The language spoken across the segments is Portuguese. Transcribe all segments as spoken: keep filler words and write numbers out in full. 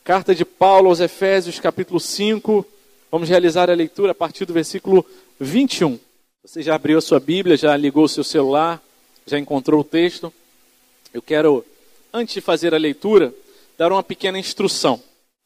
Carta de Paulo aos Efésios, capítulo cinco. Vamos realizar a leitura a partir do versículo vinte e um. Você já abriu a sua Bíblia, já ligou o seu celular, já encontrou o texto. Eu quero, antes de fazer a leitura, dar uma pequena instrução.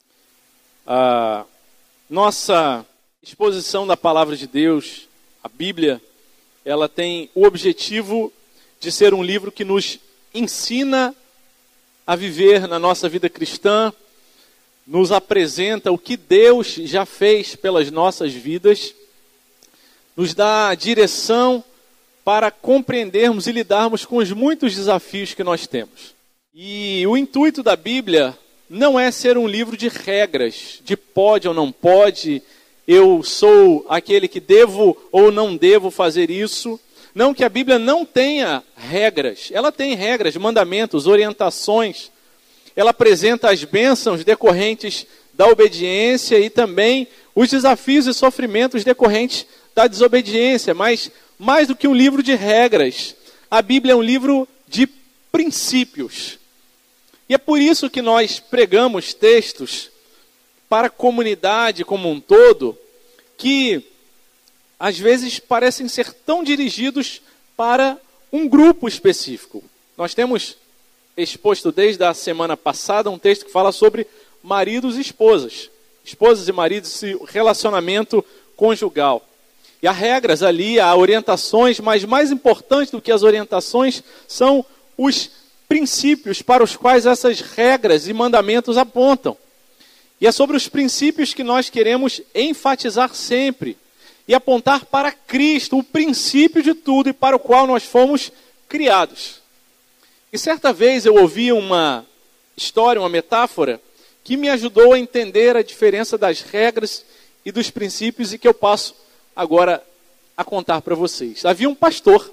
A nossa exposição da Palavra de Deus, a Bíblia, ela tem o objetivo de ser um livro que nos ensina a viver na nossa vida cristã, nos apresenta o que Deus já fez pelas nossas vidas, nos dá direção para compreendermos e lidarmos com os muitos desafios que nós temos. E o intuito da Bíblia não é ser um livro de regras, de pode ou não pode, eu sou aquele que devo ou não devo fazer isso. Não que a Bíblia não tenha regras, ela tem regras, mandamentos, orientações. Ela apresenta as bênçãos decorrentes da obediência e também os desafios e sofrimentos decorrentes da desobediência. Mas, mais do que um livro de regras, a Bíblia é um livro de princípios. E é por isso que nós pregamos textos para a comunidade como um todo, que às vezes parecem ser tão dirigidos para um grupo específico. Nós temos exposto desde a semana passada um texto que fala sobre maridos e esposas. Esposas e maridos, esse relacionamento conjugal. E há regras ali, há orientações, mas mais importante do que as orientações são os princípios para os quais essas regras e mandamentos apontam. E é sobre os princípios que nós queremos enfatizar sempre e apontar para Cristo, o princípio de tudo e para o qual nós fomos criados. E certa vez eu ouvi uma história, uma metáfora, que me ajudou a entender a diferença das regras e dos princípios e que eu passo agora a contar para vocês. Havia um pastor,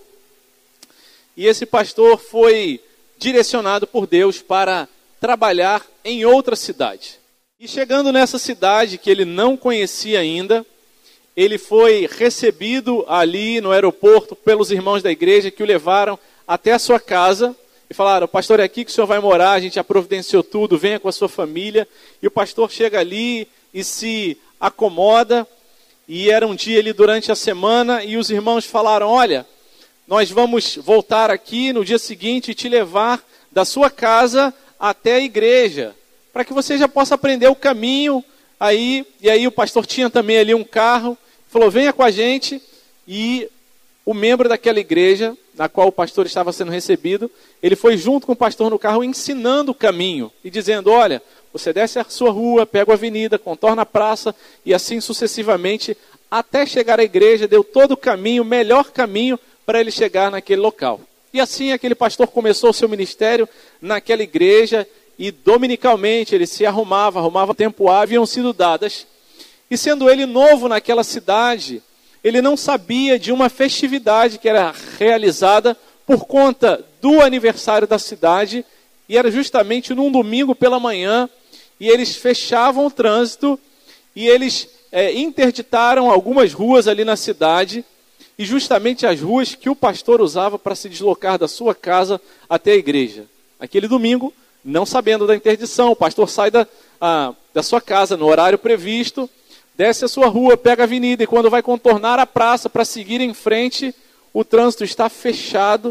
e esse pastor foi direcionado por Deus para trabalhar em outra cidade. E chegando nessa cidade que ele não conhecia ainda, ele foi recebido ali no aeroporto pelos irmãos da igreja que o levaram até a sua casa e falaram: pastor, é aqui que o senhor vai morar, a gente já providenciou tudo, venha com a sua família. E o pastor chega ali e se acomoda, e era um dia ali durante a semana, e os irmãos falaram: olha, nós vamos voltar aqui no dia seguinte e te levar da sua casa até a igreja, para que você já possa aprender o caminho. Aí, e aí o pastor tinha também ali um carro, falou: venha com a gente. E o membro daquela igreja, na qual o pastor estava sendo recebido, ele foi junto com o pastor no carro ensinando o caminho e dizendo: olha, você desce a sua rua, pega a avenida, contorna a praça e assim sucessivamente até chegar à igreja. Deu todo o caminho, o melhor caminho para ele chegar naquele local. E assim aquele pastor começou o seu ministério naquela igreja e dominicalmente ele se arrumava, arrumava tempo hábil, haviam sido dadas. E sendo ele novo naquela cidade, ele não sabia de uma festividade que era realizada por conta do aniversário da cidade, e era justamente num domingo pela manhã, e eles fechavam o trânsito, e eles é, interditaram algumas ruas ali na cidade, e justamente as ruas que o pastor usava para se deslocar da sua casa até a igreja. Aquele domingo, não sabendo da interdição, o pastor sai da, a, da sua casa no horário previsto, desce a sua rua, pega a avenida, e quando vai contornar a praça para seguir em frente, o trânsito está fechado.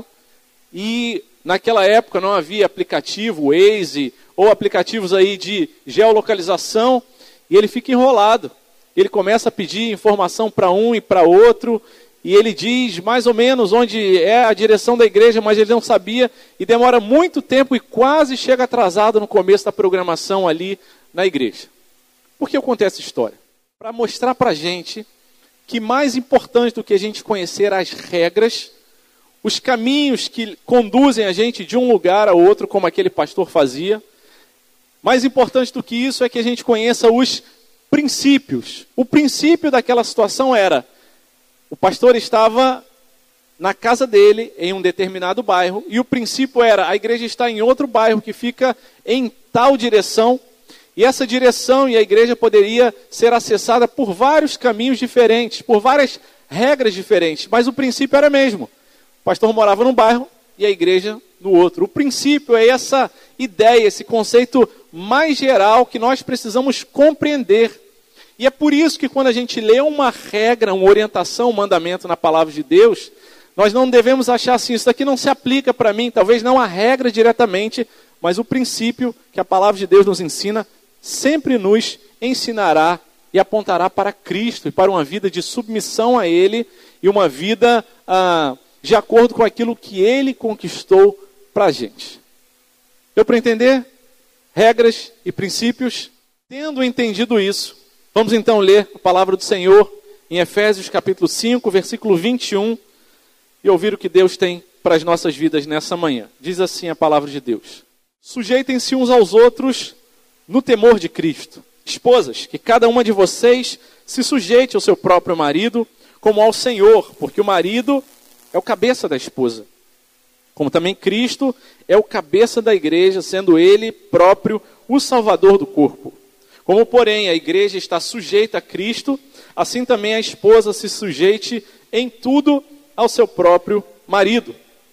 E naquela época não havia aplicativo, Waze, ou aplicativos aí de geolocalização, e ele fica enrolado. Ele começa a pedir informação para um e para outro, e ele diz mais ou menos onde é a direção da igreja, mas ele não sabia, e demora muito tempo e quase chega atrasado no começo da programação ali na igreja. Por que eu contei essa história? Para mostrar para a gente que mais importante do que a gente conhecer as regras, os caminhos que conduzem a gente de um lugar a outro, como aquele pastor fazia, mais importante do que isso é que a gente conheça os princípios. O princípio daquela situação era: o pastor estava na casa dele, em um determinado bairro, e o princípio era: a igreja está em outro bairro que fica em tal direção, e essa direção e a igreja poderia ser acessada por vários caminhos diferentes, por várias regras diferentes, mas o princípio era mesmo. O pastor morava num bairro e a igreja no outro. O princípio é essa ideia, esse conceito mais geral que nós precisamos compreender. E é por isso que quando a gente lê uma regra, uma orientação, um mandamento na palavra de Deus, nós não devemos achar assim, isso daqui não se aplica para mim, talvez não a regra diretamente, mas o princípio que a palavra de Deus nos ensina, sempre nos ensinará e apontará para Cristo e para uma vida de submissão a Ele e uma vida ah, de acordo com aquilo que Ele conquistou para a gente. Deu para entender? Regras e princípios. Tendo entendido isso, vamos então ler a palavra do Senhor em Efésios capítulo cinco, versículo vinte e um, e ouvir o que Deus tem para as nossas vidas nessa manhã. Diz assim a palavra de Deus: sujeitem-se uns aos outros no temor de Cristo. Esposas, que cada uma de vocês se sujeite ao seu próprio marido, como ao Senhor, porque o marido é o cabeça da esposa. Como também Cristo é o cabeça da igreja, sendo ele próprio o salvador do corpo. Como, porém, a igreja está sujeita a Cristo, assim também a esposa se sujeite em tudo ao seu próprio marido.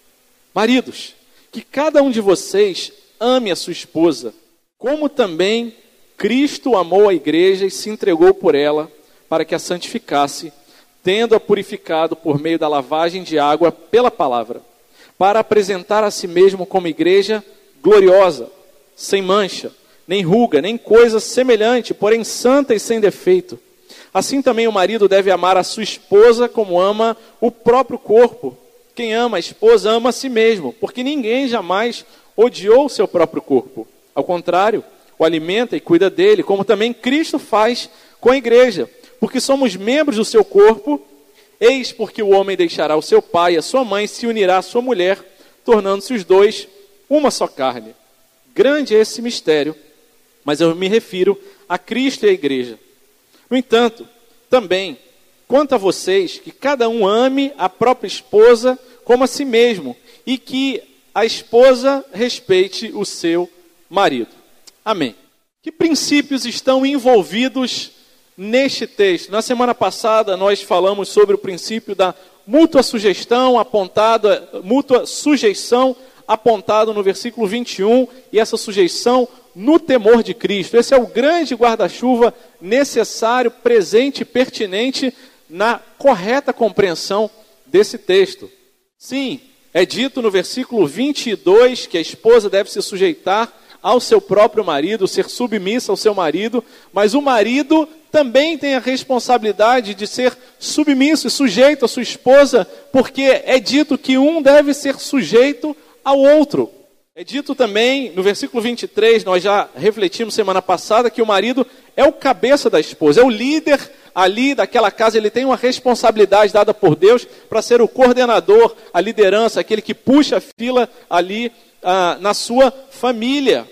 Maridos, que cada um de vocês ame a sua esposa, como também Cristo amou a igreja e se entregou por ela, para que a santificasse, tendo-a purificado por meio da lavagem de água pela palavra, para apresentar a si mesmo como igreja gloriosa, sem mancha, nem ruga, nem coisa semelhante, porém santa e sem defeito. Assim também o marido deve amar a sua esposa como ama o próprio corpo. Quem ama a esposa ama a si mesmo, porque ninguém jamais odiou o seu próprio corpo. Ao contrário, o alimenta e cuida dele, como também Cristo faz com a igreja, porque somos membros do seu corpo. Eis porque o homem deixará o seu pai e a sua mãe, se unirá à sua mulher, tornando-se os dois uma só carne. Grande é esse mistério, mas eu me refiro a Cristo e a igreja. No entanto, também, quanto a vocês, que cada um ame a própria esposa como a si mesmo, e que a esposa respeite o seu marido. Amém. Que princípios estão envolvidos neste texto? Na semana passada nós falamos sobre o princípio da mútua sugestão apontada, mútua sujeição apontado no versículo vinte e um, e essa sujeição no temor de Cristo. Esse é o grande guarda-chuva necessário, presente e pertinente na correta compreensão desse texto. Sim, é dito no versículo vinte e dois que a esposa deve se sujeitar ao seu próprio marido, ser submissa ao seu marido, mas o marido também tem a responsabilidade de ser submisso e sujeito à sua esposa, porque é dito que um deve ser sujeito ao outro. É dito também, no versículo vinte e três, nós já refletimos semana passada, que o marido é o cabeça da esposa, é o líder ali daquela casa, ele tem uma responsabilidade dada por Deus para ser o coordenador, a liderança, aquele que puxa a fila ali ah, na sua família.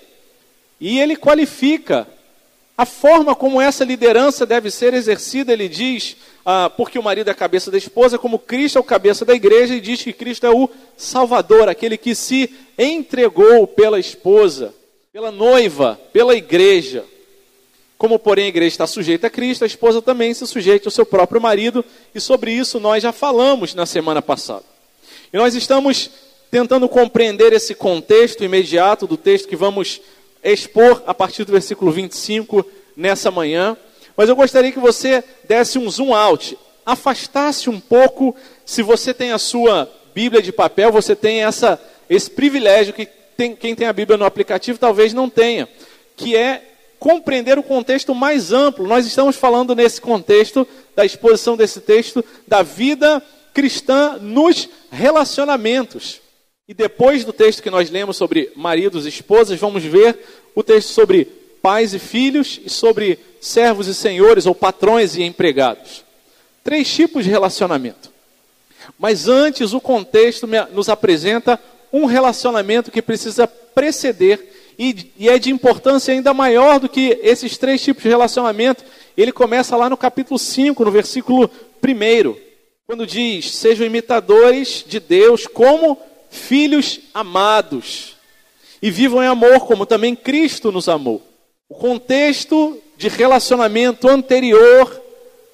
E ele qualifica a forma como essa liderança deve ser exercida. Ele diz, ah, porque o marido é a cabeça da esposa, como Cristo é o cabeça da igreja, e diz que Cristo é o Salvador, aquele que se entregou pela esposa, pela noiva, pela igreja. Como, porém, a igreja está sujeita a Cristo, a esposa também se sujeita ao seu próprio marido, e sobre isso nós já falamos na semana passada. E nós estamos tentando compreender esse contexto imediato do texto que vamos expor a partir do versículo vinte e cinco nessa manhã, mas eu gostaria que você desse um zoom out, afastasse um pouco. Se você tem a sua Bíblia de papel, você tem essa, esse privilégio que tem, quem tem a Bíblia no aplicativo talvez não tenha, que é compreender o contexto mais amplo. Nós estamos falando nesse contexto, da exposição desse texto, da vida cristã nos relacionamentos. E depois do texto que nós lemos sobre maridos e esposas, vamos ver o texto sobre pais e filhos e sobre servos e senhores, ou patrões e empregados. Três tipos de relacionamento. Mas antes, o contexto nos apresenta um relacionamento que precisa preceder, e, e é de importância ainda maior do que esses três tipos de relacionamento. Ele começa lá no capítulo cinco, no versículo um, quando diz: sejam imitadores de Deus como filhos amados, e vivam em amor, como também Cristo nos amou. O contexto de relacionamento anterior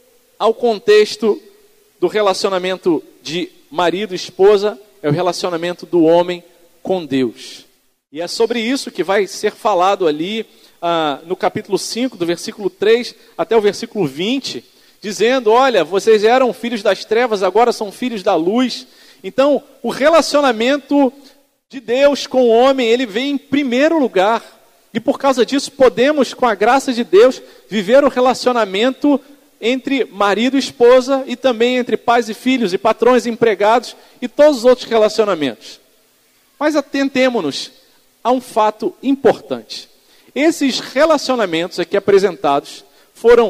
ao contexto do relacionamento de marido e esposa é o relacionamento do homem com Deus. E é sobre isso que vai ser falado ali ah, no capítulo cinco, do versículo três até o versículo vinte, dizendo, olha, vocês eram filhos das trevas, agora são filhos da luz. Então, o relacionamento de Deus com o homem, ele vem em primeiro lugar. E por causa disso, podemos, com a graça de Deus, viver o relacionamento entre marido e esposa, e também entre pais e filhos, e patrões e empregados, e todos os outros relacionamentos. Mas atentemo-nos a um fato importante. Esses relacionamentos aqui apresentados foram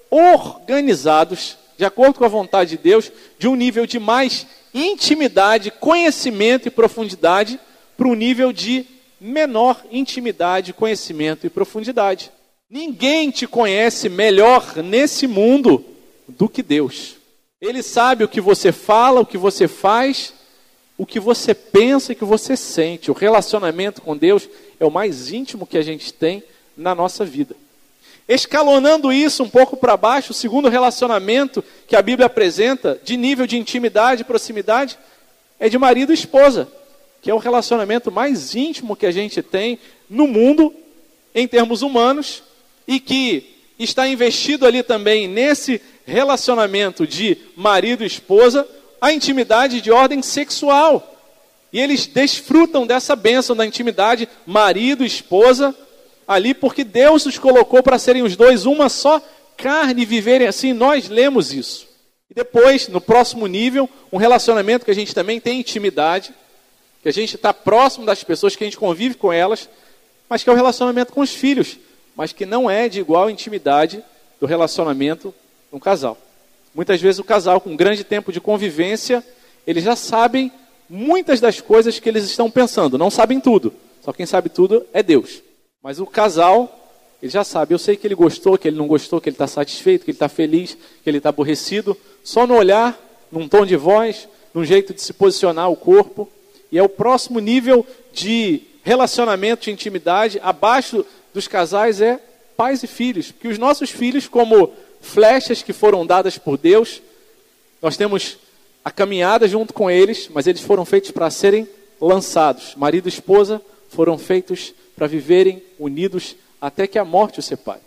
organizados, de acordo com a vontade de Deus, de um nível de mais intimidade, conhecimento e profundidade, para um nível de menor intimidade, conhecimento e profundidade. Ninguém te conhece melhor nesse mundo do que Deus. Ele sabe o que você fala, o que você faz, o que você pensa e o que você sente. O relacionamento com Deus é o mais íntimo que a gente tem na nossa vida. Escalonando isso um pouco para baixo, o segundo relacionamento que a Bíblia apresenta, de nível de intimidade e proximidade, é de marido e esposa, que é o relacionamento mais íntimo que a gente tem no mundo, em termos humanos, e que está investido ali também nesse relacionamento de marido e esposa, a intimidade de ordem sexual. E eles desfrutam dessa bênção da intimidade, marido e esposa, ali porque Deus os colocou para serem os dois uma só carne e viverem assim. Nós lemos isso. E depois, no próximo nível, um relacionamento que a gente também tem intimidade, que a gente está próximo das pessoas, que a gente convive com elas, mas que é o relacionamento com os filhos, mas que não é de igual intimidade do relacionamento com o casal. Muitas vezes o casal, com um grande tempo de convivência, eles já sabem muitas das coisas que eles estão pensando. Não sabem tudo, só quem sabe tudo é Deus. Mas o casal, ele já sabe, eu sei que ele gostou, que ele não gostou, que ele está satisfeito, que ele está feliz, que ele está aborrecido, só no olhar, num tom de voz, num jeito de se posicionar o corpo. E é o próximo nível de relacionamento, de intimidade, abaixo dos casais, é pais e filhos. Porque os nossos filhos, como flechas que foram dadas por Deus, nós temos a caminhada junto com eles, mas eles foram feitos para serem lançados. Marido e esposa foram feitos para viverem unidos até que a morte os separe.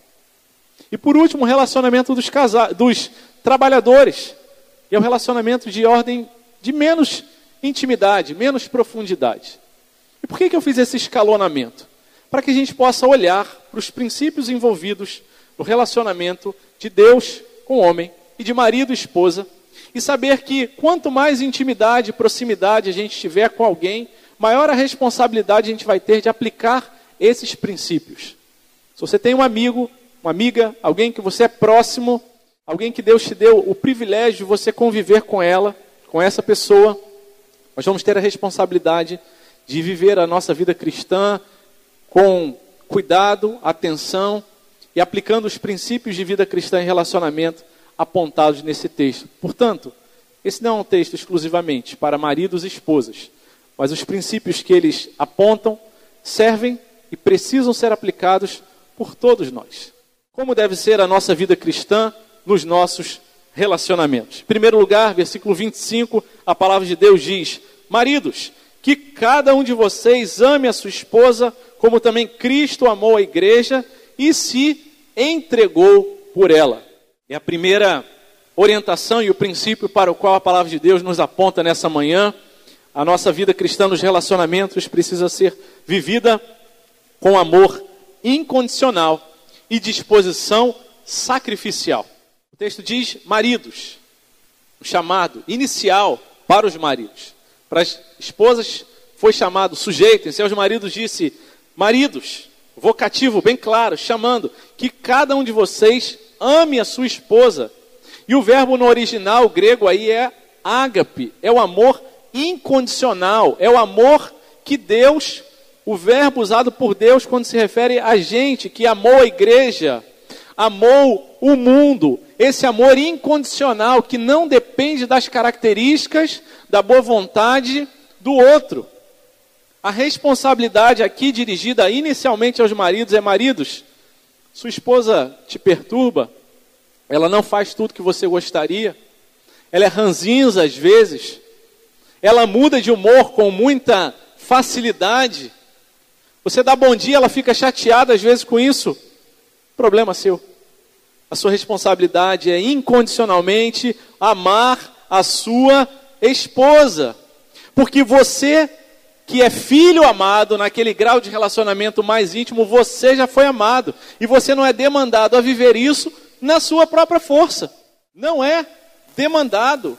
E por último, o relacionamento dos, casa... dos trabalhadores. E é um relacionamento de ordem de menos intimidade, menos profundidade. E por que que eu fiz esse escalonamento? Para que a gente possa olhar para os princípios envolvidos no relacionamento de Deus com o homem e de marido e esposa, e saber que quanto mais intimidade e proximidade a gente tiver com alguém, maior a responsabilidade a gente vai ter de aplicar esses princípios. Se você tem um amigo, uma amiga, alguém que você é próximo, alguém que Deus te deu o privilégio de você conviver com ela, com essa pessoa, nós vamos ter a responsabilidade de viver a nossa vida cristã com cuidado, atenção e aplicando os princípios de vida cristã em relacionamento apontados nesse texto. Portanto, esse não é um texto exclusivamente para maridos e esposas, mas os princípios que eles apontam servem e precisam ser aplicados por todos nós. Como deve ser a nossa vida cristã nos nossos relacionamentos? Em primeiro lugar, versículo vinte e cinco, a palavra de Deus diz: maridos, que cada um de vocês ame a sua esposa, como também Cristo amou a igreja e se entregou por ela. É a primeira orientação e o princípio para o qual a palavra de Deus nos aponta nessa manhã. A nossa vida cristã nos relacionamentos precisa ser vivida com amor incondicional e disposição sacrificial. O texto diz maridos, o chamado inicial para os maridos. Para as esposas foi chamado sujeitem-se, aos maridos disse maridos, vocativo bem claro, chamando que cada um de vocês ame a sua esposa. E o verbo no original grego aí é ágape, é o amor incondicional, é o amor que Deus, o verbo usado por Deus quando se refere a gente que amou a igreja, amou o mundo, esse amor incondicional que não depende das características, da boa vontade do outro. A responsabilidade aqui dirigida inicialmente aos maridos é: maridos, sua esposa te perturba, ela não faz tudo que você gostaria, ela é ranzinza às vezes, ela muda de humor com muita facilidade. Você dá bom dia, ela fica chateada às vezes com isso. Problema seu. A sua responsabilidade é incondicionalmente amar a sua esposa. Porque você, que é filho amado, naquele grau de relacionamento mais íntimo, você já foi amado. E você não é demandado a viver isso na sua própria força. Não é demandado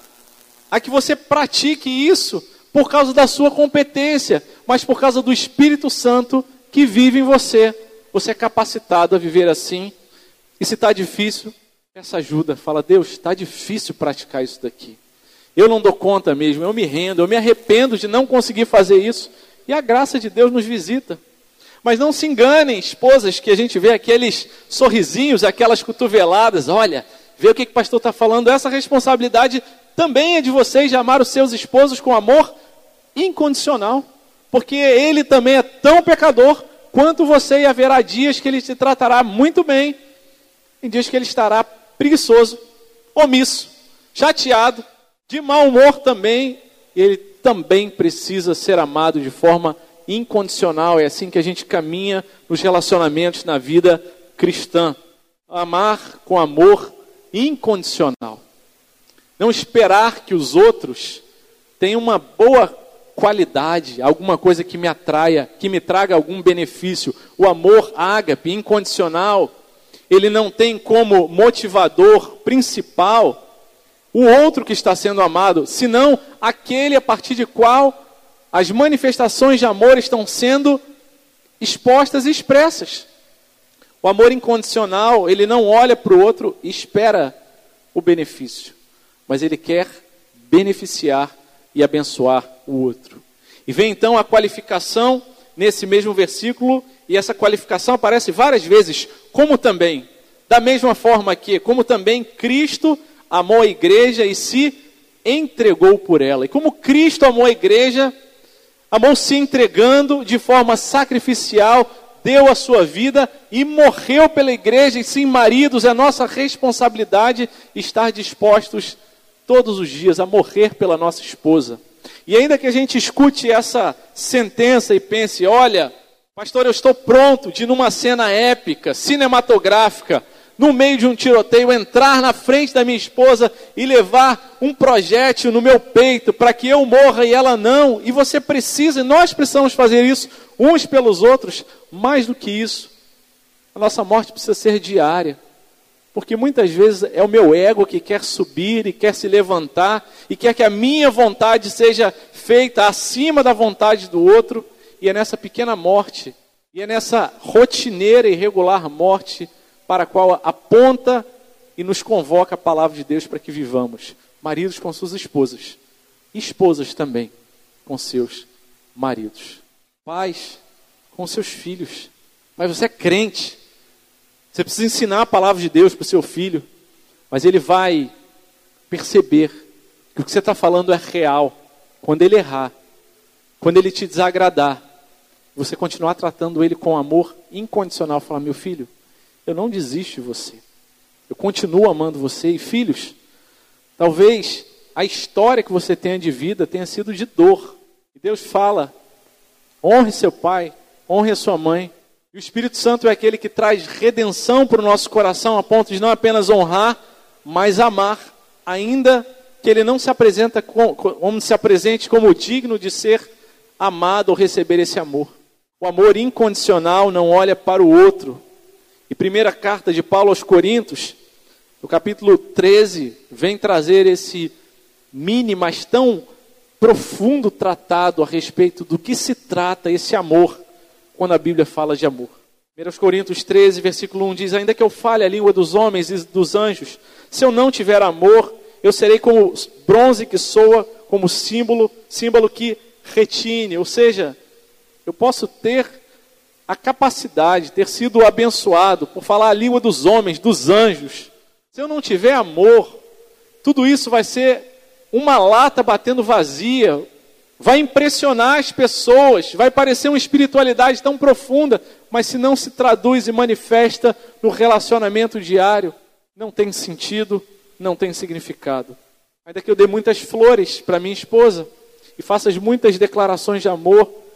a que você pratique isso por causa da sua competência, mas por causa do Espírito Santo que vive em você. Você é capacitado a viver assim. E se está difícil, peça ajuda. Fala, Deus, está difícil praticar isso daqui. Eu não dou conta mesmo, eu me rendo, eu me arrependo de não conseguir fazer isso. E a graça de Deus nos visita. Mas não se enganem, esposas, que a gente vê aqueles sorrisinhos, aquelas cotoveladas. Olha, vê o que, que o pastor está falando. Essa responsabilidade também é de vocês, de amar os seus esposos com amor incondicional. Porque ele também é tão pecador quanto você, e haverá dias que ele te tratará muito bem. Em dias que ele estará preguiçoso, omisso, chateado, de mau humor também. E ele também precisa ser amado de forma incondicional. É assim que a gente caminha nos relacionamentos na vida cristã. Amar com amor incondicional. Não esperar que os outros tenham uma boa qualidade, alguma coisa que me atraia, que me traga algum benefício. O amor ágape, incondicional, ele não tem como motivador principal o outro que está sendo amado, senão aquele a partir de qual as manifestações de amor estão sendo expostas e expressas. O amor incondicional, ele não olha para o outro e espera o benefício, mas ele quer beneficiar e abençoar o outro. E vem então a qualificação nesse mesmo versículo, e essa qualificação aparece várias vezes, como também, da mesma forma que, como também Cristo amou a igreja e se entregou por ela. E como Cristo amou a igreja, amou se entregando de forma sacrificial, deu a sua vida e morreu pela igreja. E sim, maridos, é nossa responsabilidade estar dispostos todos os dias a morrer pela nossa esposa. E ainda que a gente escute essa sentença e pense, olha, pastor, eu estou pronto de numa cena épica, cinematográfica, no meio de um tiroteio, entrar na frente da minha esposa e levar um projétil no meu peito para que eu morra e ela não. E você precisa, e nós precisamos fazer isso uns pelos outros. Mais do que isso, a nossa morte precisa ser diária. Porque muitas vezes é o meu ego que quer subir e quer se levantar e quer que a minha vontade seja feita acima da vontade do outro. E é nessa pequena morte, e é nessa rotineira e regular morte para a qual aponta e nos convoca a palavra de Deus para que vivamos. Maridos com suas esposas, esposas também com seus maridos. Pais com seus filhos. Mas você é crente, você precisa ensinar a palavra de Deus para o seu filho, mas ele vai perceber que o que você está falando é real. Quando ele errar, quando ele te desagradar, você continuar tratando ele com amor incondicional, falar, meu filho, eu não desisto de você, eu continuo amando você. E filhos, talvez a história que você tenha de vida tenha sido de dor. E Deus fala, honre seu pai, honre a sua mãe. E o Espírito Santo é aquele que traz redenção para o nosso coração, a ponto de não apenas honrar, mas amar, ainda que ele não se apresenta como, se apresente como digno de ser amado ou receber esse amor. O amor incondicional não olha para o outro. E primeira carta de Paulo aos Coríntios, no capítulo treze, vem trazer esse mini, mas tão profundo tratado a respeito do que se trata esse amor, quando a Bíblia fala de amor. primeira Coríntios treze, versículo um diz, ainda que eu fale a língua dos homens e dos anjos, se eu não tiver amor, eu serei como bronze que soa, como símbolo, símbolo que retine. Ou seja, eu posso ter a capacidade, ter sido abençoado por falar a língua dos homens, dos anjos. Se eu não tiver amor, tudo isso vai ser uma lata batendo vazia, vai impressionar as pessoas, vai parecer uma espiritualidade tão profunda, mas se não se traduz e manifesta no relacionamento diário, não tem sentido, não tem significado. Ainda que eu dê muitas flores para minha esposa e faça muitas declarações de amor,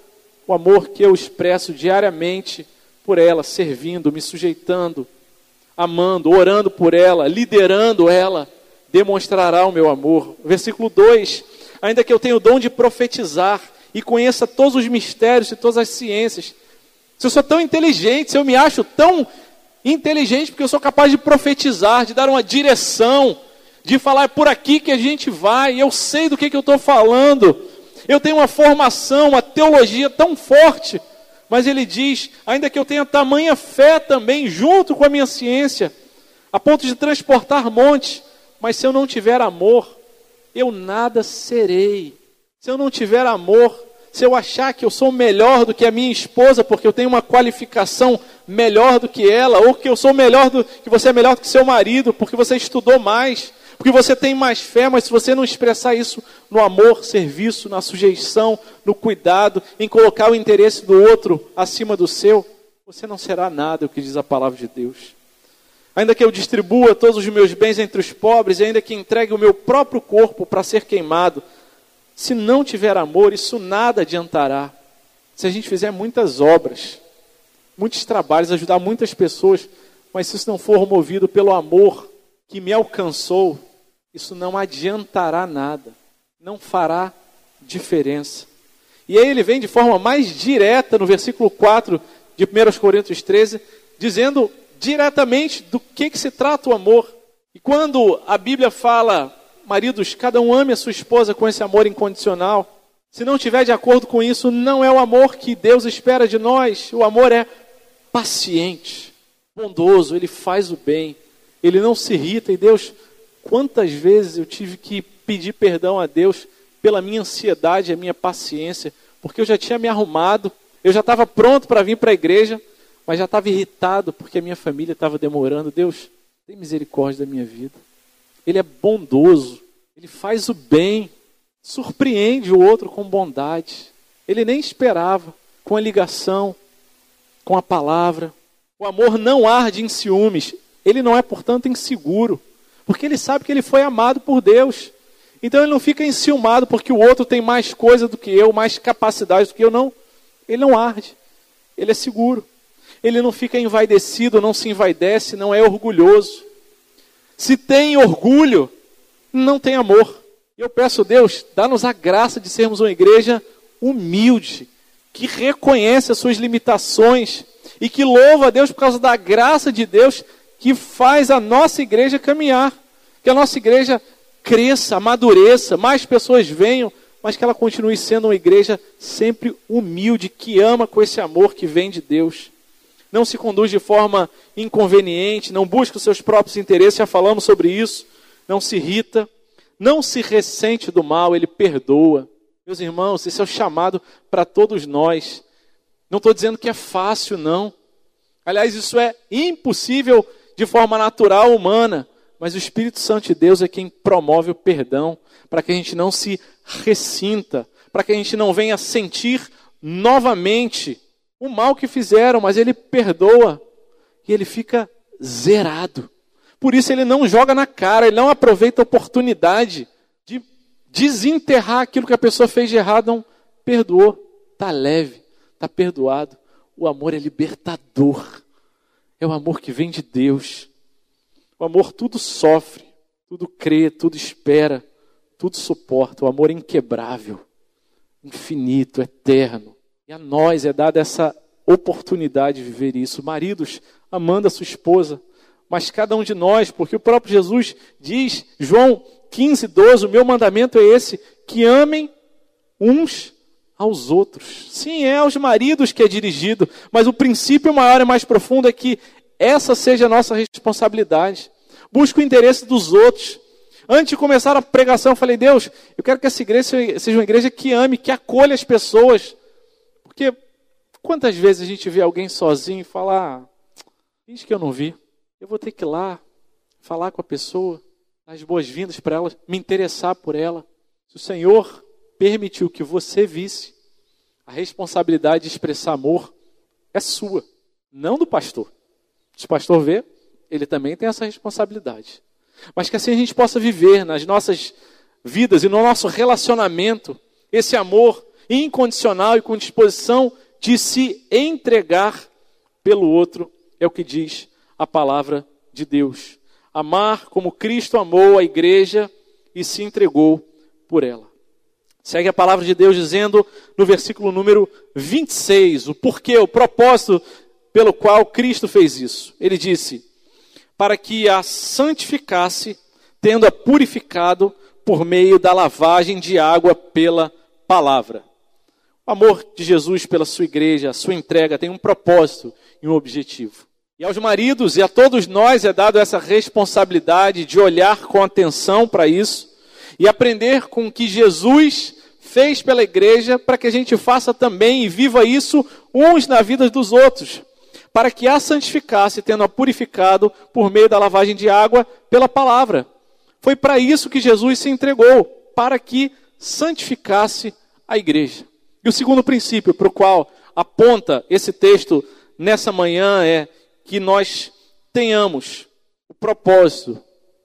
o amor que eu expresso diariamente por ela, servindo, me sujeitando, amando, orando por ela, liderando ela, demonstrará o meu amor. Versículo dois, ainda que eu tenha o dom de profetizar e conheça todos os mistérios e todas as ciências, se eu sou tão inteligente, se eu me acho tão inteligente porque eu sou capaz de profetizar, de dar uma direção, de falar é por aqui que a gente vai, eu sei do que, que eu estou falando, eu tenho uma formação, uma teologia tão forte, mas ele diz, ainda que eu tenha tamanha fé também, junto com a minha ciência, a ponto de transportar montes, mas se eu não tiver amor, eu nada serei. Se eu não tiver amor, se eu achar que eu sou melhor do que a minha esposa, porque eu tenho uma qualificação melhor do que ela, ou que eu sou melhor do que você é melhor do que seu marido, porque você estudou mais, porque você tem mais fé, mas se você não expressar isso no amor, serviço, na sujeição, no cuidado, em colocar o interesse do outro acima do seu, você não será nada, é o que diz a palavra de Deus. Ainda que eu distribua todos os meus bens entre os pobres, e ainda que entregue o meu próprio corpo para ser queimado, se não tiver amor, isso nada adiantará. Se a gente fizer muitas obras, muitos trabalhos, ajudar muitas pessoas, mas se isso não for movido pelo amor que me alcançou, isso não adiantará nada, não fará diferença. E aí ele vem de forma mais direta no versículo quatro de primeira Coríntios treze, dizendo diretamente do que, que se trata o amor. E quando a Bíblia fala, maridos, cada um ame a sua esposa com esse amor incondicional, se não tiver de acordo com isso, não é o amor que Deus espera de nós. O amor é paciente, bondoso, ele faz o bem, ele não se irrita. E Deus, quantas vezes eu tive que pedir perdão a Deus pela minha ansiedade, a minha paciência, porque eu já tinha me arrumado, eu já estava pronto para vir para a igreja, mas já estava irritado porque a minha família estava demorando. Deus, tem misericórdia da minha vida. Ele é bondoso, ele faz o bem, surpreende o outro com bondade. Ele nem esperava, com a ligação, com a palavra. O amor não arde em ciúmes, ele não é, portanto, inseguro, porque ele sabe que ele foi amado por Deus. Então ele não fica enciumado porque o outro tem mais coisa do que eu, mais capacidade do que eu, não. Ele não arde, ele é seguro. Ele não fica envaidecido, não se envaidece, não é orgulhoso. Se tem orgulho, não tem amor. Eu peço a Deus, dá-nos a graça de sermos uma igreja humilde, que reconhece as suas limitações e que louva a Deus por causa da graça de Deus que faz a nossa igreja caminhar. Que a nossa igreja cresça, amadureça, mais pessoas venham, mas que ela continue sendo uma igreja sempre humilde, que ama com esse amor que vem de Deus. Não se conduz de forma inconveniente, não busca os seus próprios interesses, já falamos sobre isso, não se irrita, não se ressente do mal, ele perdoa. Meus irmãos, esse é o chamado para todos nós. Não estou dizendo que é fácil, não. Aliás, isso é impossível de forma natural, humana, mas o Espírito Santo de Deus é quem promove o perdão, para que a gente não se ressinta, para que a gente não venha sentir novamente o mal que fizeram, mas ele perdoa e ele fica zerado. Por isso ele não joga na cara, ele não aproveita a oportunidade de desenterrar aquilo que a pessoa fez de errado. Não, perdoou, está leve, está perdoado. O amor é libertador, é o amor que vem de Deus. O amor tudo sofre, tudo crê, tudo espera, tudo suporta. O amor é inquebrável, infinito, eterno. E a nós é dada essa oportunidade de viver isso. Maridos, amando a sua esposa, mas cada um de nós, porque o próprio Jesus diz, João quinze, doze, o meu mandamento é esse, que amem uns aos outros. Sim, é aos maridos que é dirigido, mas o princípio maior e mais profundo é que essa seja a nossa responsabilidade. Busca o interesse dos outros. Antes de começar a pregação, eu falei, Deus, eu quero que essa igreja seja uma igreja que ame, que acolha as pessoas. Porque quantas vezes a gente vê alguém sozinho e fala, ah, finge que eu não vi. Eu vou ter que ir lá, falar com a pessoa, dar as boas-vindas para ela, me interessar por ela. Se o Senhor permitiu que você visse, a responsabilidade de expressar amor é sua, não do pastor. Se o pastor vê, ele também tem essa responsabilidade. Mas que assim a gente possa viver nas nossas vidas e no nosso relacionamento esse amor incondicional e com disposição de se entregar pelo outro, é o que diz a palavra de Deus. Amar como Cristo amou a igreja e se entregou por ela. Segue a palavra de Deus dizendo no versículo número vinte e seis, o porquê, o propósito pelo qual Cristo fez isso. Ele disse, para que a santificasse, tendo-a purificado por meio da lavagem de água pela palavra. O amor de Jesus pela sua igreja, a sua entrega tem um propósito e um objetivo. E aos maridos e a todos nós é dado essa responsabilidade de olhar com atenção para isso e aprender com o que Jesus fez pela igreja para que a gente faça também e viva isso uns na vida dos outros, para que a santificasse, tendo-a purificado por meio da lavagem de água pela palavra. Foi para isso que Jesus se entregou, para que santificasse a igreja. E o segundo princípio para o qual aponta esse texto nessa manhã é que nós tenhamos o propósito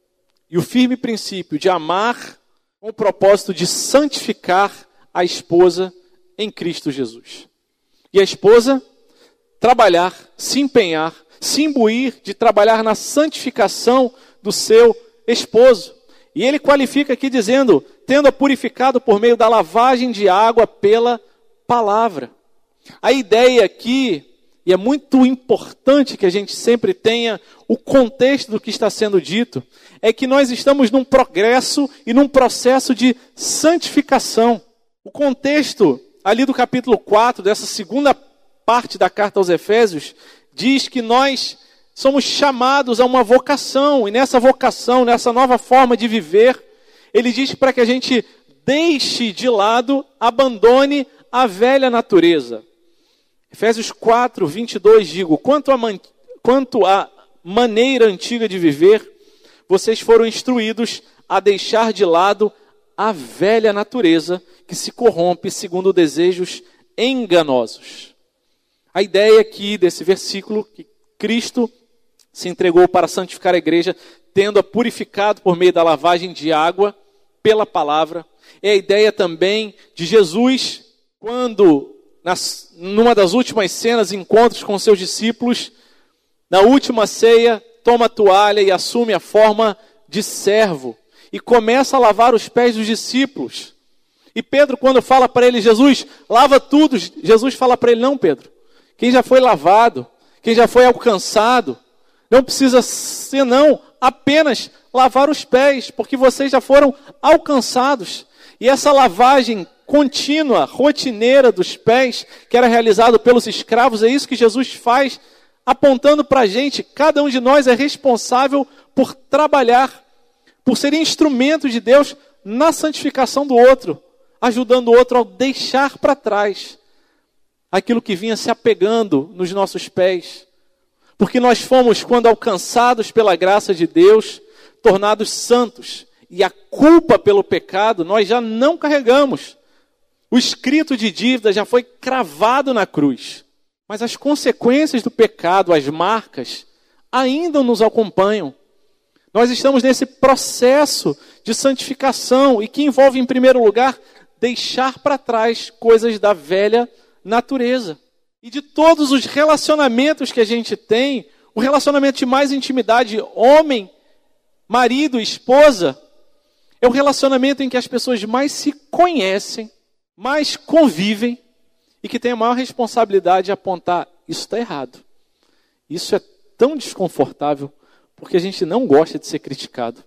e o firme princípio de amar com o propósito de santificar a esposa em Cristo Jesus. E a esposa trabalhar, se empenhar, se imbuir de trabalhar na santificação do seu esposo. E ele qualifica aqui dizendo, tendo-a purificado por meio da lavagem de água pela palavra. A ideia aqui, e é muito importante que a gente sempre tenha o contexto do que está sendo dito, é que nós estamos num progresso e num processo de santificação. O contexto ali do capítulo quatro, dessa segunda parte da carta aos Efésios, diz que nós somos chamados a uma vocação, e nessa vocação, nessa nova forma de viver, ele diz para que a gente deixe de lado, abandone a velha natureza. Efésios quatro, vinte e dois, digo, quanto a, man, quanto a maneira antiga de viver, vocês foram instruídos a deixar de lado a velha natureza que se corrompe segundo desejos enganosos. A ideia aqui desse versículo, que Cristo se entregou para santificar a igreja, tendo-a purificado por meio da lavagem de água pela palavra, é a ideia também de Jesus, quando, nas, numa das últimas cenas, encontros com seus discípulos, na última ceia, toma a toalha e assume a forma de servo, e começa a lavar os pés dos discípulos. E Pedro, quando fala para ele, Jesus, lava tudo, Jesus fala para ele, não, Pedro, quem já foi lavado, quem já foi alcançado, não precisa ser não, apenas lavar os pés, porque vocês já foram alcançados. E essa lavagem contínua, rotineira dos pés, que era realizado pelos escravos, é isso que Jesus faz, apontando para a gente, cada um de nós é responsável por trabalhar, por ser instrumento de Deus na santificação do outro, ajudando o outro a deixar para trás aquilo que vinha se apegando nos nossos pés. Porque nós fomos, quando alcançados pela graça de Deus, tornados santos. E a culpa pelo pecado nós já não carregamos. O escrito de dívida já foi cravado na cruz. Mas as consequências do pecado, as marcas, ainda nos acompanham. Nós estamos nesse processo de santificação e que envolve, em primeiro lugar, deixar para trás coisas da velha natureza. E de todos os relacionamentos que a gente tem, o relacionamento de mais intimidade, homem, marido, esposa, é o relacionamento em que as pessoas mais se conhecem, mais convivem e que tem a maior responsabilidade de apontar, isso está errado. Isso é tão desconfortável porque a gente não gosta de ser criticado.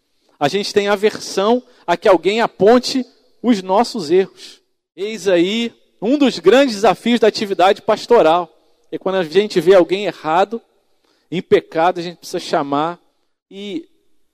A gente tem aversão a que alguém aponte os nossos erros. Eis aí um dos grandes desafios da atividade pastoral. É quando a gente vê alguém errado, em pecado, a gente precisa chamar. E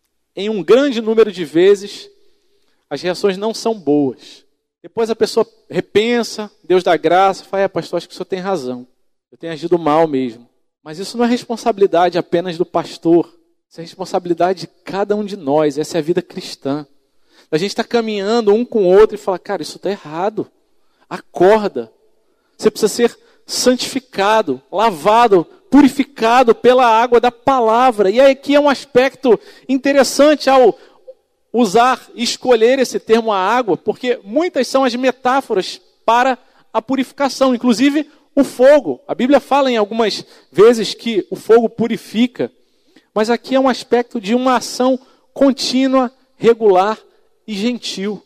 em um grande número de vezes, as reações não são boas. Depois a pessoa repensa, Deus dá graça, fala, é, pastor, acho que o senhor tem razão. Eu tenho agido mal mesmo. Mas isso não é responsabilidade apenas do pastor. Isso é responsabilidade de cada um de nós. Essa é a vida cristã. A gente está caminhando um com o outro e fala, cara, isso está errado. Acorda. Você precisa ser santificado, lavado, purificado pela água da palavra. E aí aqui é um aspecto interessante ao usar, escolher esse termo a água, porque muitas são as metáforas para a purificação, inclusive o fogo. A Bíblia fala em algumas vezes que o fogo purifica, mas aqui é um aspecto de uma ação contínua, regular e gentil.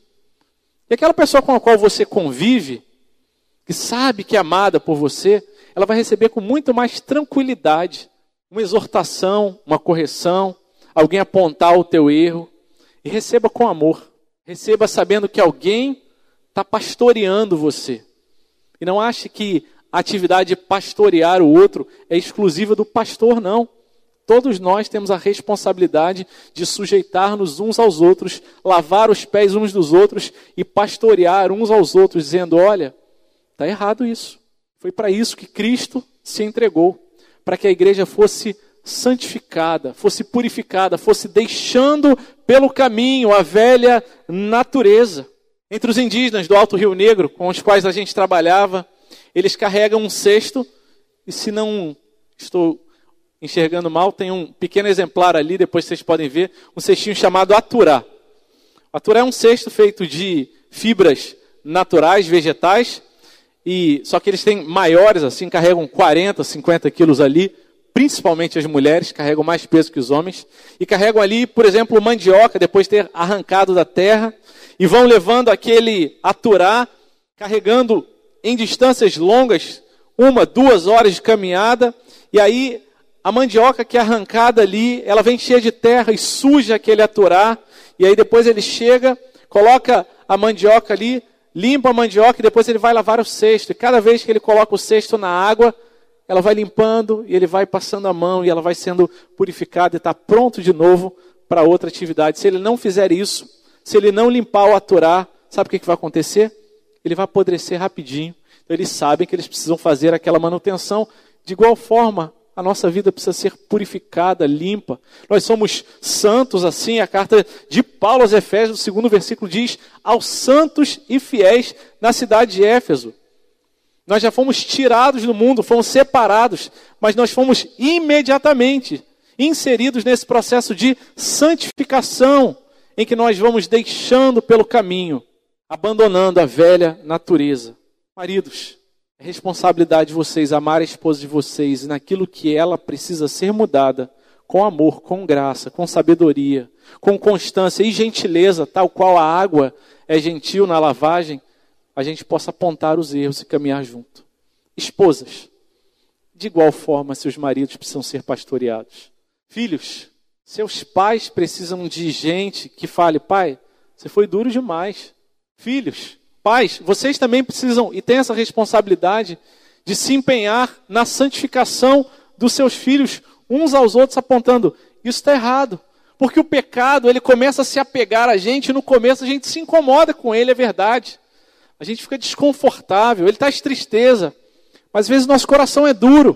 E aquela pessoa com a qual você convive, que sabe que é amada por você, ela vai receber com muito mais tranquilidade uma exortação, uma correção, alguém apontar o teu erro, e receba com amor. Receba sabendo que alguém está pastoreando você. E não ache que a atividade de pastorear o outro é exclusiva do pastor, não. Todos nós temos a responsabilidade de sujeitar-nos uns aos outros, lavar os pés uns dos outros e pastorear uns aos outros, dizendo, olha, está errado isso. Foi para isso que Cristo se entregou, para que a igreja fosse santificada, fosse purificada, fosse deixando pelo caminho a velha natureza. Entre os indígenas do Alto Rio Negro, com os quais a gente trabalhava, eles carregam um cesto, e se não estou enxergando mal, tem um pequeno exemplar ali, depois vocês podem ver, um cestinho chamado aturá. O aturá é um cesto feito de fibras naturais, vegetais, e só que eles têm maiores, assim, carregam quarenta, cinquenta quilos ali, principalmente as mulheres, carregam mais peso que os homens, e carregam ali, por exemplo, mandioca, depois de ter arrancado da terra, e vão levando aquele aturá, carregando em distâncias longas, uma, duas horas de caminhada, e aí a mandioca que é arrancada ali, ela vem cheia de terra e suja aquele aturá, e aí depois ele chega, coloca a mandioca ali, limpa a mandioca e depois ele vai lavar o cesto. E cada vez que ele coloca o cesto na água, ela vai limpando e ele vai passando a mão e ela vai sendo purificada e está pronto de novo para outra atividade. Se ele não fizer isso, se ele não limpar o aturá, sabe o que, que vai acontecer? Ele vai apodrecer rapidinho. Então eles sabem que eles precisam fazer aquela manutenção. De igual forma, a nossa vida precisa ser purificada, limpa. Nós somos santos, assim, a carta de Paulo aos Efésios, o segundo versículo diz, aos santos e fiéis na cidade de Éfeso. Nós já fomos tirados do mundo, fomos separados, mas nós fomos imediatamente inseridos nesse processo de santificação, em que nós vamos deixando pelo caminho, abandonando a velha natureza. Maridos, é responsabilidade de vocês amar a esposa de vocês e naquilo que ela precisa ser mudada, com amor, com graça, com sabedoria, com constância e gentileza, tal qual a água é gentil na lavagem, a gente possa apontar os erros e caminhar junto. Esposas, de igual forma, seus maridos precisam ser pastoreados. Filhos, seus pais precisam de gente que fale, pai, você foi duro demais. Filhos, pais, vocês também precisam e têm essa responsabilidade de se empenhar na santificação dos seus filhos, uns aos outros apontando, isso está errado. Porque o pecado, ele começa a se apegar a gente, e no começo a gente se incomoda com ele, é verdade. A gente fica desconfortável, ele traz tristeza, mas às vezes nosso coração é duro,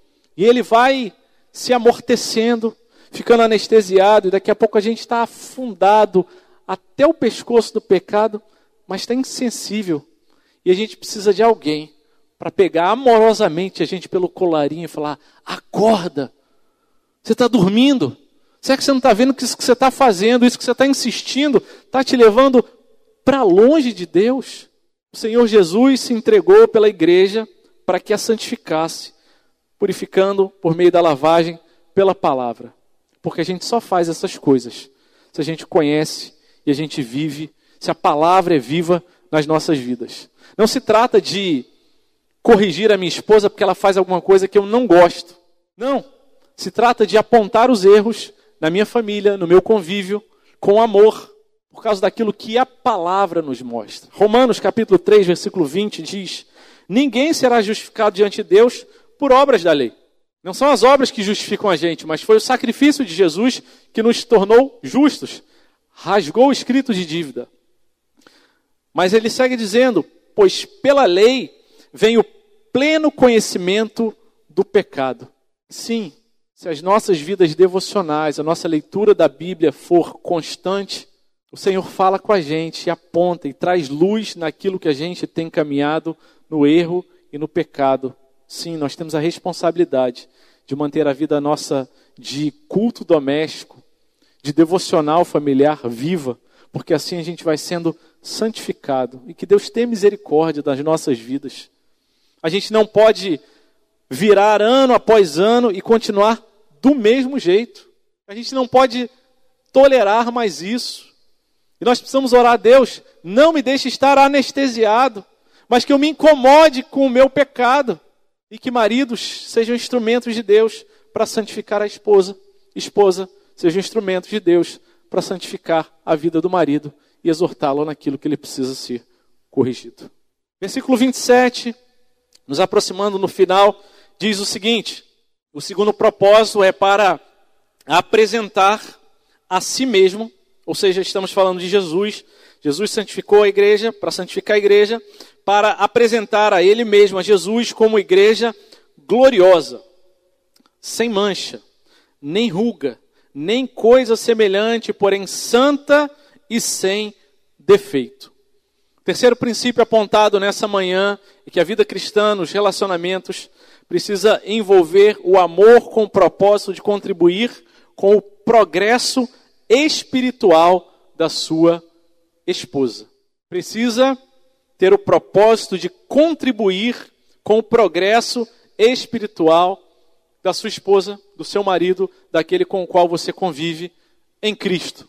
e ele vai se amortecendo, ficando anestesiado, e daqui a pouco a gente está afundado até o pescoço do pecado, mas está insensível. E a gente precisa de alguém para pegar amorosamente a gente pelo colarinho e falar, acorda, você está dormindo? Será que você não está vendo que isso que você está fazendo, isso que você está insistindo, está te levando para longe de Deus? O Senhor Jesus se entregou pela igreja para que a santificasse, purificando por meio da lavagem pela palavra. Porque a gente só faz essas coisas se a gente conhece e a gente vive, se a palavra é viva nas nossas vidas. Não se trata de corrigir a minha esposa porque ela faz alguma coisa que eu não gosto. Não. Se trata de apontar os erros na minha família, no meu convívio, com amor, por causa daquilo que a palavra nos mostra. Romanos capítulo três, versículo vinte diz, ninguém será justificado diante de Deus por obras da lei. Não são as obras que justificam a gente, mas foi o sacrifício de Jesus que nos tornou justos. Rasgou o escrito de dívida. Mas ele segue dizendo, pois pela lei vem o pleno conhecimento do pecado. Sim, se as nossas vidas devocionais, a nossa leitura da Bíblia for constante, o Senhor fala com a gente e aponta e traz luz naquilo que a gente tem caminhado no erro e no pecado. Sim, nós temos a responsabilidade de manter a vida nossa de culto doméstico, de devocional familiar viva, porque assim a gente vai sendo santificado e que Deus tenha misericórdia das nossas vidas. A gente não pode virar ano após ano e continuar do mesmo jeito. A gente não pode tolerar mais isso. E nós precisamos orar a Deus, não me deixe estar anestesiado, mas que eu me incomode com o meu pecado. E que maridos sejam instrumentos de Deus para santificar a esposa. Esposa sejam instrumentos de Deus para santificar a vida do marido e exortá-lo naquilo que ele precisa ser corrigido. Versículo vinte e sete, nos aproximando no final, diz o seguinte: o segundo propósito é para apresentar a si mesmo, ou seja, estamos falando de Jesus. Jesus santificou a igreja, para santificar a igreja, para apresentar a ele mesmo, a Jesus, como igreja gloriosa, sem mancha, nem ruga, nem coisa semelhante, porém santa e sem defeito. Terceiro princípio apontado nessa manhã é que a vida cristã, nos relacionamentos, precisa envolver o amor com o propósito de contribuir com o progresso espiritual da sua esposa. Precisa ter o propósito de contribuir com o progresso espiritual da sua esposa, do seu marido, daquele com o qual você convive em Cristo.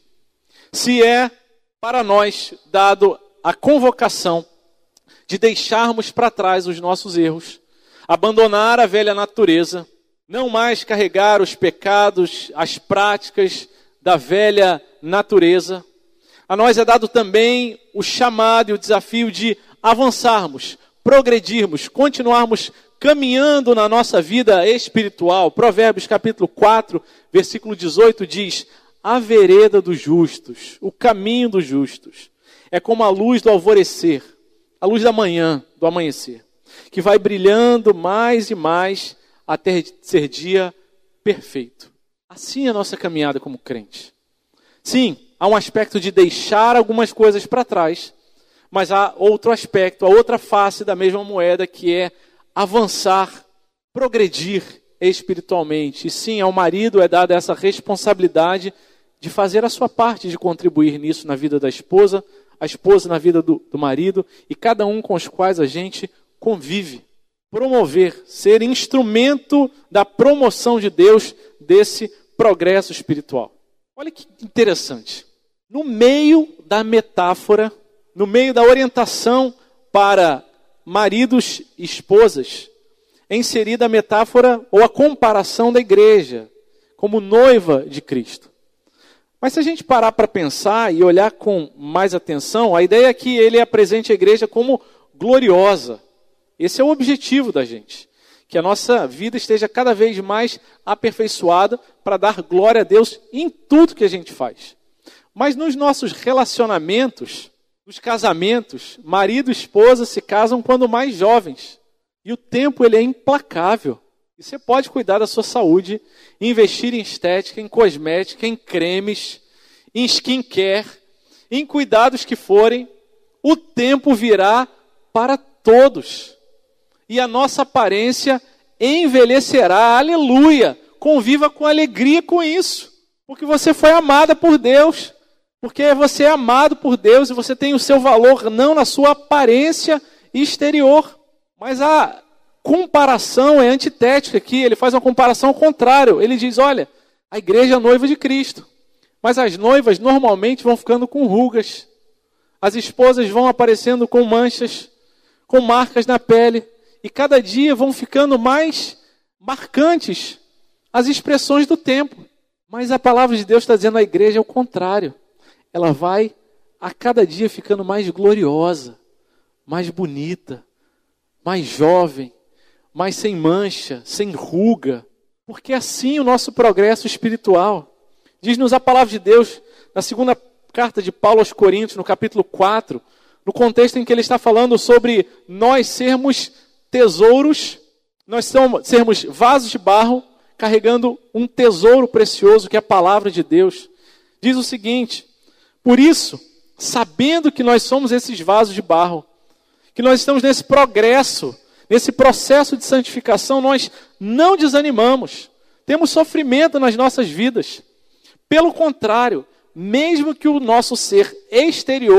Se é para nós dado a convocação de deixarmos para trás os nossos erros, abandonar a velha natureza, não mais carregar os pecados, as práticas da velha natureza, a nós é dado também o chamado e o desafio de avançarmos, progredirmos, continuarmos caminhando na nossa vida espiritual. Provérbios capítulo quatro, versículo dezoito diz: a vereda dos justos, o caminho dos justos, é como a luz do alvorecer, a luz da manhã, do amanhecer, que vai brilhando mais e mais até ser dia perfeito. Assim é a nossa caminhada como crente. Sim, há um aspecto de deixar algumas coisas para trás, mas há outro aspecto, a outra face da mesma moeda, que é avançar, progredir espiritualmente. E sim, ao marido é dada essa responsabilidade de fazer a sua parte, de contribuir nisso na vida da esposa, a esposa na vida do, do marido, e cada um com os quais a gente convive. Promover, ser instrumento da promoção de Deus desse progresso espiritual. Olha que interessante. No meio da metáfora, no meio da orientação para maridos e esposas, é inserida a metáfora ou a comparação da igreja como noiva de Cristo. Mas se a gente parar para pensar e olhar com mais atenção, a ideia é que ele apresente a igreja como gloriosa. Esse é o objetivo da gente. Que a nossa vida esteja cada vez mais aperfeiçoada para dar glória a Deus em tudo que a gente faz. Mas nos nossos relacionamentos, nos casamentos, marido e esposa se casam quando mais jovens. E o tempo ele é implacável. E você pode cuidar da sua saúde, investir em estética, em cosmética, em cremes, em skincare, em cuidados que forem. O tempo virá para todos. E a nossa aparência envelhecerá. Aleluia! Conviva com alegria com isso. Porque você foi amada por Deus. Porque você é amado por Deus e você tem o seu valor não na sua aparência exterior. Mas a comparação é antitética aqui. Ele faz uma comparação ao contrário. Ele diz, olha, a igreja é a noiva de Cristo. Mas as noivas normalmente vão ficando com rugas. As esposas vão aparecendo com manchas, com marcas na pele. E cada dia vão ficando mais marcantes as expressões do tempo. Mas a palavra de Deus está dizendo à igreja é o contrário. Ela vai a cada dia ficando mais gloriosa, mais bonita, mais jovem, mais sem mancha, sem ruga. Porque é assim o nosso progresso espiritual. Diz-nos a palavra de Deus na segunda carta de Paulo aos Coríntios, no capítulo quatro, no contexto em que ele está falando sobre nós sermos tesouros, nós somos, sermos vasos de barro, carregando um tesouro precioso, que é a palavra de Deus. Diz o seguinte: por isso, sabendo que nós somos esses vasos de barro, que nós estamos nesse progresso, nesse processo de santificação, nós não desanimamos, temos sofrimento nas nossas vidas. Pelo contrário, mesmo que o nosso ser exterior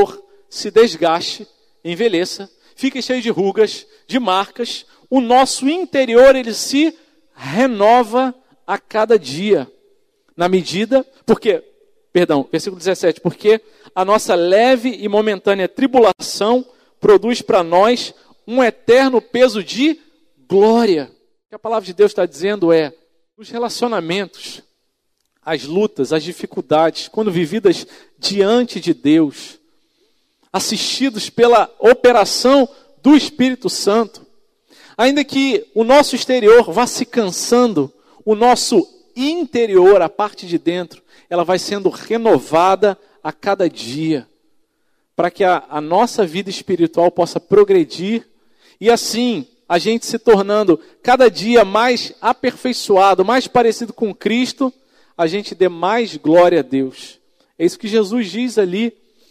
se desgaste, envelheça, fique cheio de rugas, de marcas, o nosso interior ele se renova a cada dia. Na medida, porque, perdão, versículo dezessete, porque a nossa leve e momentânea tribulação produz para nós um eterno peso de glória. O que a palavra de Deus está dizendo é, os relacionamentos, as lutas, as dificuldades, quando vividas diante de Deus, assistidos pela operação do Espírito Santo, ainda que o nosso exterior vá se cansando, o nosso interior, a parte de dentro, ela vai sendo renovada a cada dia, para que a, a nossa vida espiritual possa progredir, e assim, a gente se tornando cada dia mais aperfeiçoado, mais parecido com Cristo, a gente dê mais glória a Deus. É isso que Jesus diz ali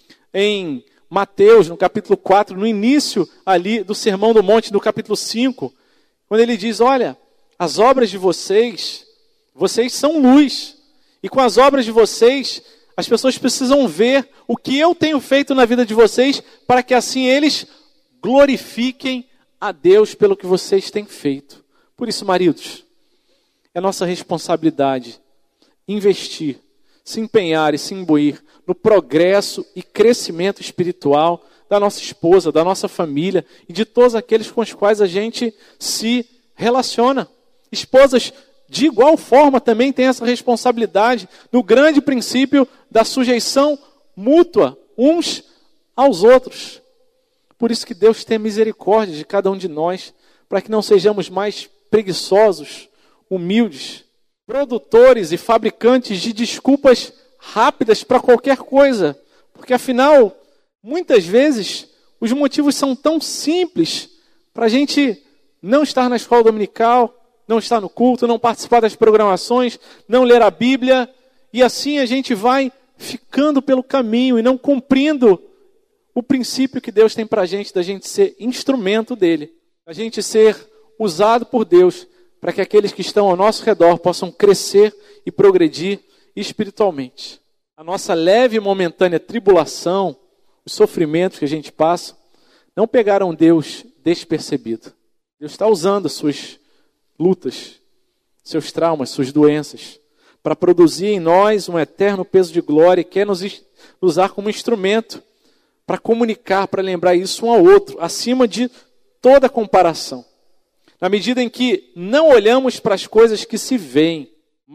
em Mateus, no capítulo quatro, no início ali do Sermão do Monte, no capítulo cinco, quando ele diz, olha, as obras de vocês, vocês são luz, e com as obras de vocês, as pessoas precisam ver o que eu tenho feito na vida de vocês, para que assim eles glorifiquem a Deus pelo que vocês têm feito. Por isso, maridos, é nossa responsabilidade investir, se empenhar e se imbuir no progresso e crescimento espiritual da nossa esposa, da nossa família e de todos aqueles com os quais a gente se relaciona. Esposas, de igual forma, também têm essa responsabilidade no grande princípio da sujeição mútua uns aos outros. Por isso que Deus tem misericórdia de cada um de nós, para que não sejamos mais preguiçosos, humildes, produtores e fabricantes de desculpas rápidas para qualquer coisa. Porque afinal, muitas vezes, os motivos são tão simples para a gente não estar na escola dominical, não estar no culto, não participar das programações, não ler a Bíblia, e assim a gente vai ficando pelo caminho e não cumprindo o princípio que Deus tem para a gente, da gente ser instrumento dele, a gente ser usado por Deus, para que aqueles que estão ao nosso redor possam crescer e progredir espiritualmente. A nossa leve e momentânea tribulação, os sofrimentos que a gente passa, não pegaram Deus despercebido. Deus está usando as suas lutas, seus traumas, suas doenças, para produzir em nós um eterno peso de glória e quer nos usar como instrumento para comunicar, para lembrar isso um ao outro, acima de toda comparação. Na medida em que não olhamos para as coisas que se veem,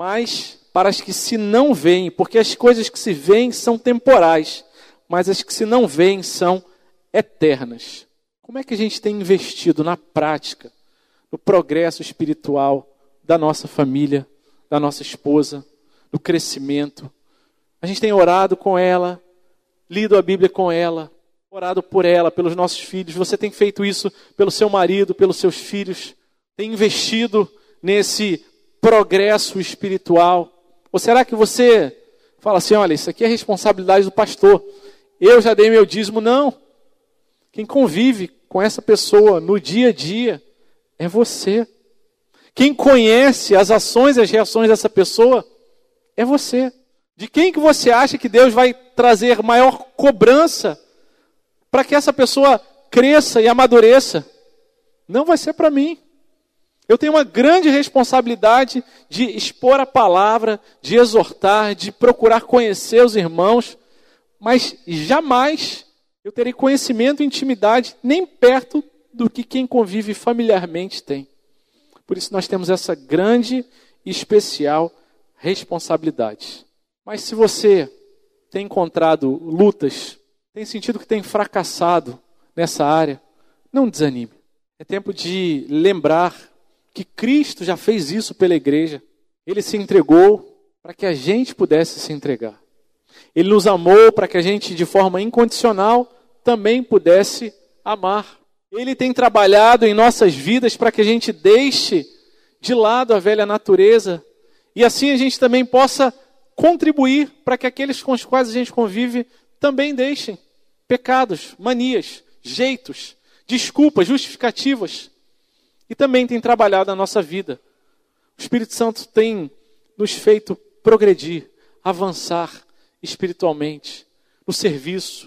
mas para as que se não veem, porque as coisas que se veem são temporais, mas as que se não veem são eternas. Como é que a gente tem investido na prática, no progresso espiritual da nossa família, da nossa esposa, no crescimento? A gente tem orado com ela, lido a Bíblia com ela, orado por ela, pelos nossos filhos. Você tem feito isso pelo seu marido, pelos seus filhos? Tem investido nesse progresso espiritual? Ou será que você fala assim, olha, isso aqui é responsabilidade do pastor, eu já dei meu dízimo? Não. Quem convive com essa pessoa no dia a dia é você. Quem conhece as ações e as reações dessa pessoa é você. De quem que você acha que Deus vai trazer maior cobrança para que essa pessoa cresça e amadureça? Não vai ser para mim. Eu tenho uma grande responsabilidade de expor a palavra, de exortar, de procurar conhecer os irmãos, mas jamais eu terei conhecimento e intimidade nem perto do que quem convive familiarmente tem. Por isso nós temos essa grande e especial responsabilidade. Mas se você tem encontrado lutas, tem sentido que tem fracassado nessa área, não desanime. É tempo de lembrar que Cristo já fez isso pela igreja. Ele se entregou para que a gente pudesse se entregar. Ele nos amou para que a gente, de forma incondicional, também pudesse amar. Ele tem trabalhado em nossas vidas para que a gente deixe de lado a velha natureza e assim a gente também possa contribuir para que aqueles com os quais a gente convive também deixem pecados, manias, jeitos, desculpas, justificativas. E também tem trabalhado na nossa vida. O Espírito Santo tem nos feito progredir, avançar espiritualmente, no serviço,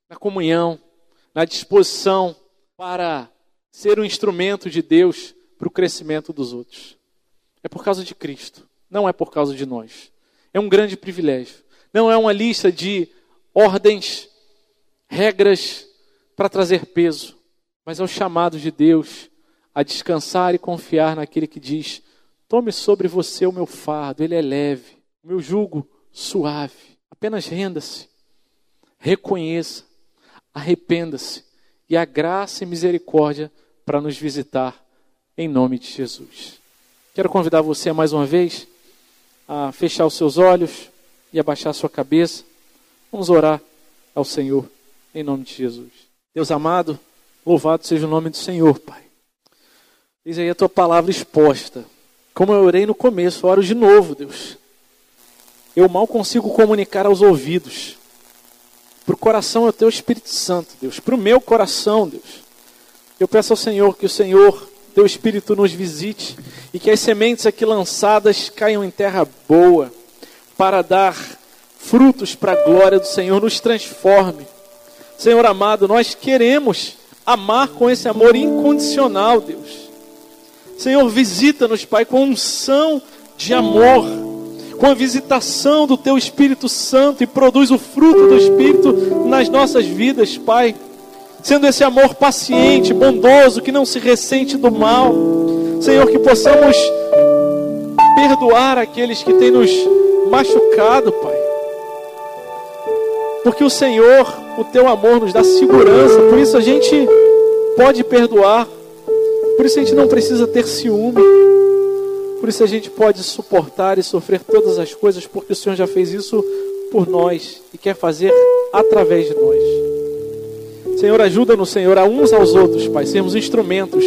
na comunhão, na disposição para ser um instrumento de Deus para o crescimento dos outros. É por causa de Cristo, não é por causa de nós. É um grande privilégio. Não é uma lista de ordens, regras para trazer peso, mas é o chamado de Deus a descansar e confiar naquele que diz: tome sobre você o meu fardo, ele é leve, o meu jugo suave. Apenas renda-se, reconheça, arrependa-se, e a graça e misericórdia para nos visitar em nome de Jesus. Quero convidar você mais uma vez a fechar os seus olhos e abaixar a sua cabeça. Vamos orar ao Senhor em nome de Jesus. Deus amado, louvado seja o nome do Senhor, Pai. Diz aí a tua palavra exposta. Como eu orei no começo, oro de novo, Deus. Eu mal consigo comunicar aos ouvidos. Para o coração é o teu Espírito Santo, Deus. Para o meu coração, Deus. Eu peço ao Senhor que o Senhor, teu Espírito, nos visite e que as sementes aqui lançadas caiam em terra boa para dar frutos para a glória do Senhor. Nos transforme. Senhor amado, nós queremos amar com esse amor incondicional, Deus. Senhor, visita-nos, Pai, com unção de amor, com a visitação do Teu Espírito Santo, e produz o fruto do Espírito nas nossas vidas, Pai. Sendo esse amor paciente, bondoso, que não se ressente do mal. Senhor, que possamos perdoar aqueles que têm nos machucado, Pai. Porque o Senhor, o Teu amor nos dá segurança, por isso a gente pode perdoar. Por isso a gente não precisa ter ciúme. Por isso a gente pode suportar e sofrer todas as coisas, porque o Senhor já fez isso por nós e quer fazer através de nós. Senhor, ajuda-nos, Senhor, a uns aos outros, Pai, sermos instrumentos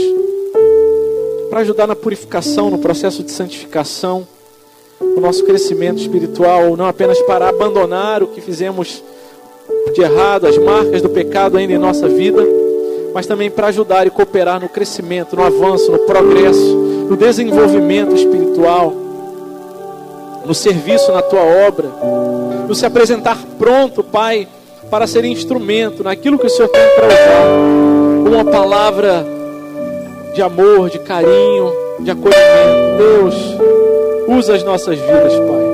para ajudar na purificação, no processo de santificação, no nosso crescimento espiritual, não apenas para abandonar o que fizemos de errado, as marcas do pecado ainda em nossa vida, mas também para ajudar e cooperar no crescimento, no avanço, no progresso, no desenvolvimento espiritual, no serviço na Tua obra, no se apresentar pronto, Pai, para ser instrumento naquilo que o Senhor tem para usar, uma palavra de amor, de carinho, de acolhimento. Deus, usa as nossas vidas, Pai.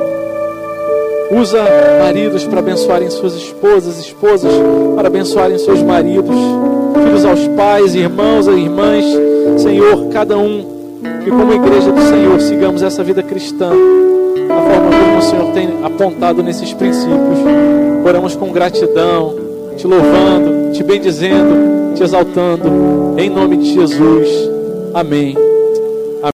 Usa maridos para abençoarem suas esposas, esposas para abençoarem seus maridos, filhos aos pais, irmãos a irmãs. Senhor, cada um, que como igreja do Senhor sigamos essa vida cristã da forma como o Senhor tem apontado nesses princípios. Oramos com gratidão, te louvando, te bendizendo, te exaltando, em nome de Jesus. Amém.